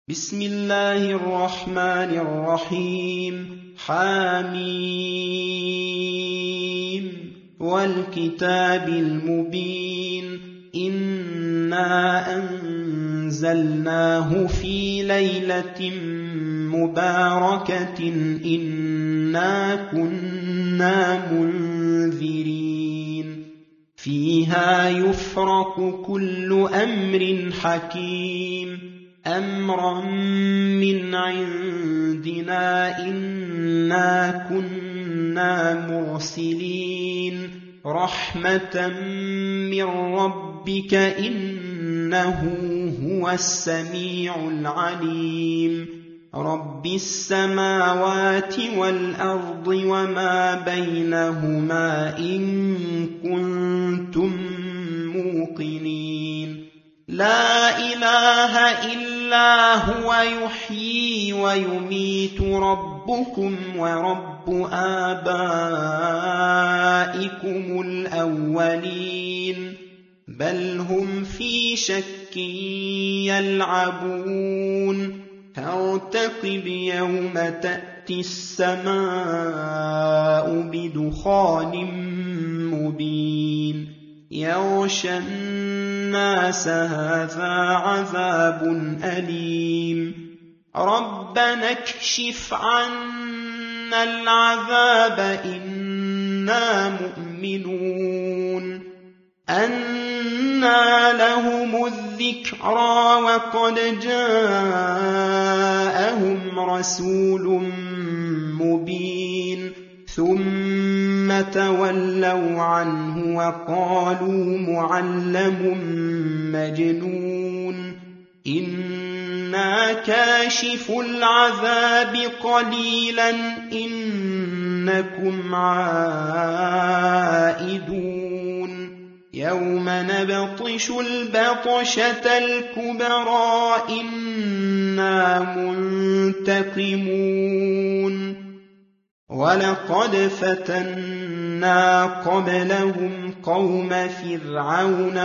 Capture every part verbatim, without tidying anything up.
بسم الله الرحمن الرحيم حميم والكتاب المبين إنا أنزلناه في ليلة مباركة إنا كنا منذرين فيها يفرق كل أمر حكيم أمرا من عندنا إنا كنا مرسلين رحمة من ربك إنه هو السميع العليم رب السماوات والأرض وما بينهما إن كنتم موقنين لا إله إلا هو يحيي ويميت ربكم ورب آبائكم الأولين بل هم في شك يلعبون فارتقب يوم تأتي السماء بدخان مبين يغشى الناس هذا عذاب أليم ربنا اكشف عنا العذاب إنا مؤمنون أنى لهم الذكرى وقد جاءهم رسول مبين ثم تولوا عنه وقالوا معلم مجنون إنا كاشف العذاب قليلا إنكم عائدون يوم نبطش البطشة الكبرى إنا منتقمون ولقد فتنا قبلهم قوم فرعون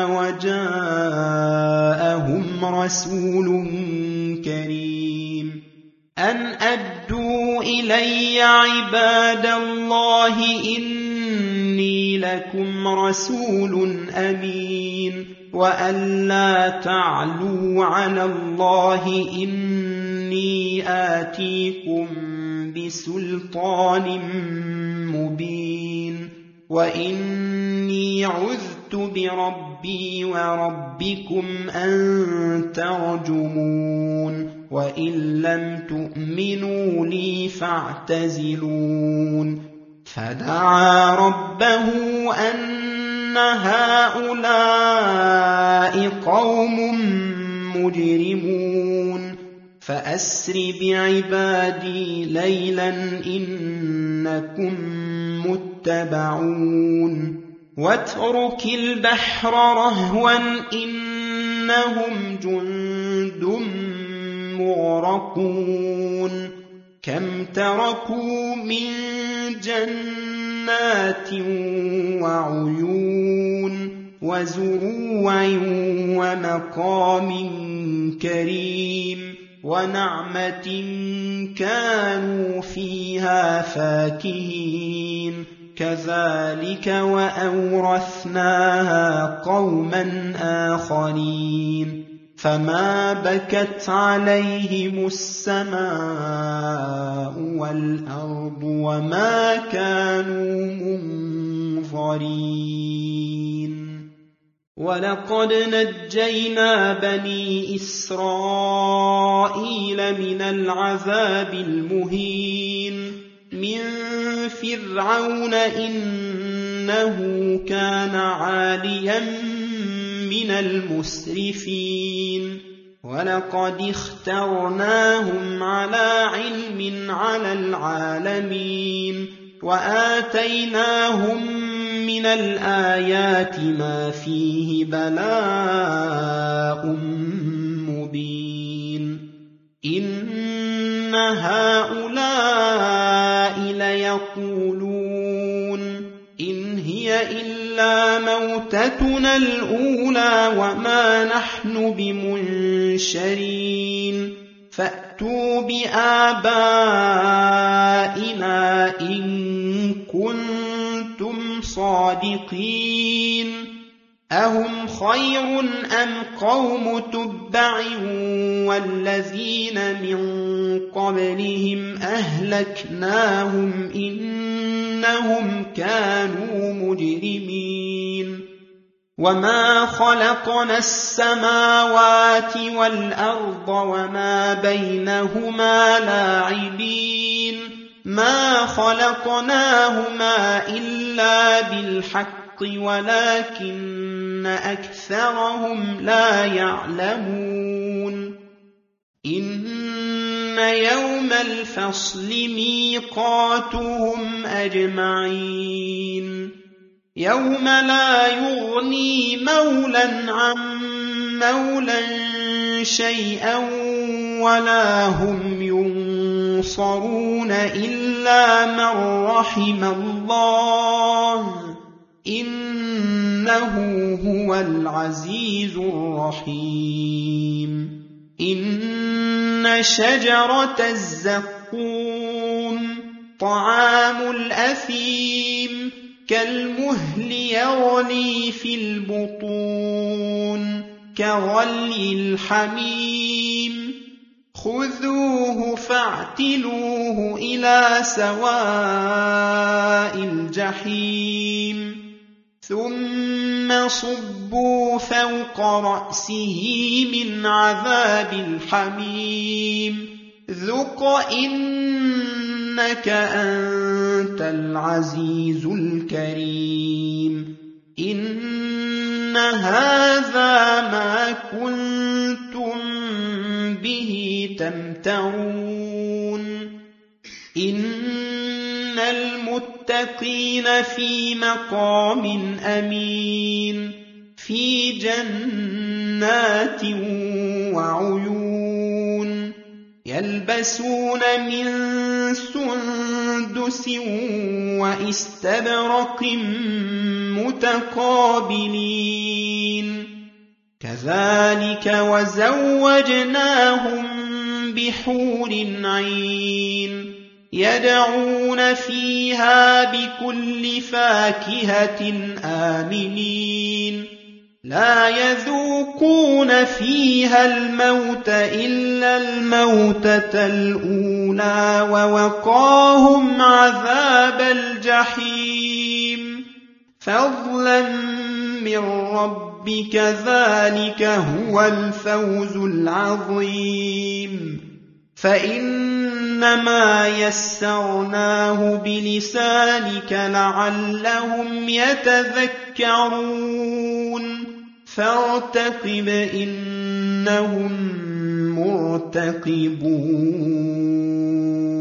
وجاءهم رسول كريم أن أدوا إلي عباد الله إني لكم رسول أمين وأن لا تعلوا على الله إني آتيكم بسلطان مبين وإني عذت بربي وربكم أن ترجمون وإن لم تؤمنوا لي فاعتزلون فدعا ربه أن هؤلاء قوم مجرمون فأسر بعبادي ليلا إنكم متبعون واترك البحر رهوا إنهم جند مغرقون كم تركوا من جنات وعيون وزروع ومقام كريم ونعمة كانوا فيها فاكهين كذلك وأورثناها قوما آخرين فما بكت عليهم السماء والأرض وما كانوا منظرين ولقد نجينا بني إسرائيل من العذاب المهين من فرعون إنه كان عاليا من المسرفين ولقد اخترناهم على علم على العالمين وآتيناهم من الآيات ما فيه بلاء مبين إن هؤلاء ليقولون إن هي إلا موتتنا الأولى وما نحن بمنشرين فأتوا بآبائنا إن كنتم صادقين أهم خير أم قوم تبع والذين من قبلهم أهلكناهم إنهم كانوا مجرمين وما خلقنا السماوات والأرض وما بينهما لاعبين ما خلقناهما إلا بالحق ولكن أكثرهم لا يعلمون إن يوم الفصل ميقاتهم أجمعين يوم لا يغني مولا عن مولا شيئا ولا هم ينصرون إلا من رحم الله إنه هو العزيز الرحيم إن شجرة الزقوم طعام الأثيم كالمهل يغلي في البطون كغلي الحميم خذوه فاعتلوه إلى سواء الجحيم ثم صبوا فوق رأسه من عذاب الحميم ذق إنك أنت العزيز الكريم إن هذا ما كنتم به تمترون إن المتقين في مقام أمين في جنات وعيون يلبسون من سندس واستبرق متقابلين كذلك وزوجناهم بحور عين يدعون فيها بكل فاكهة آمنين لا يذوقون فيها الموت إلا الموتة الأولى ووقاهم عذاب الجحيم فضلا من ربك ذلك هو الفوز العظيم فإنما يسرناه بلسانك لعلهم يتذكرون فارتقب إنهم مرتقبون